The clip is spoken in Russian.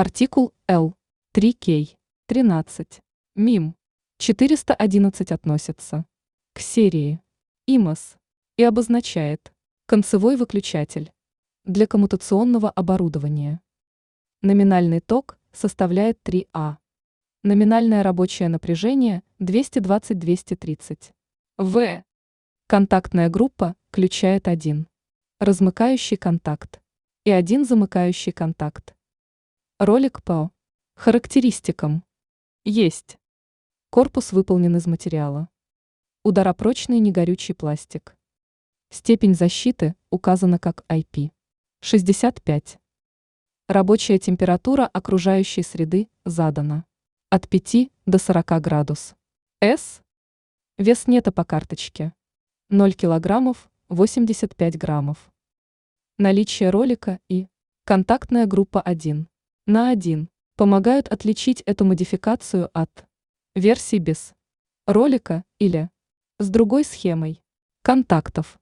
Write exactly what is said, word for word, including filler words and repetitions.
Артикул L три кей тринадцать. Мим четыреста одиннадцать относится к серии имос и обозначает концевой выключатель для коммутационного оборудования. Номинальный ток составляет три А. Номинальное рабочее напряжение двести двадцать — двести тридцать вольт. Контактная группа включает один размыкающий контакт и один замыкающий контакт. Ролик по характеристикам. Есть. Корпус выполнен из материала. Ударопрочный негорючий пластик. Степень защиты указана как ай пи шестьдесят пять. Рабочая температура окружающей среды задана от пяти до сорока градусов. С. Вес нета по карточке ноль килограммов восемьдесят пять граммов. Наличие ролика и контактная группа один на один помогают отличить эту модификацию от версий без ролика или с другой схемой контактов.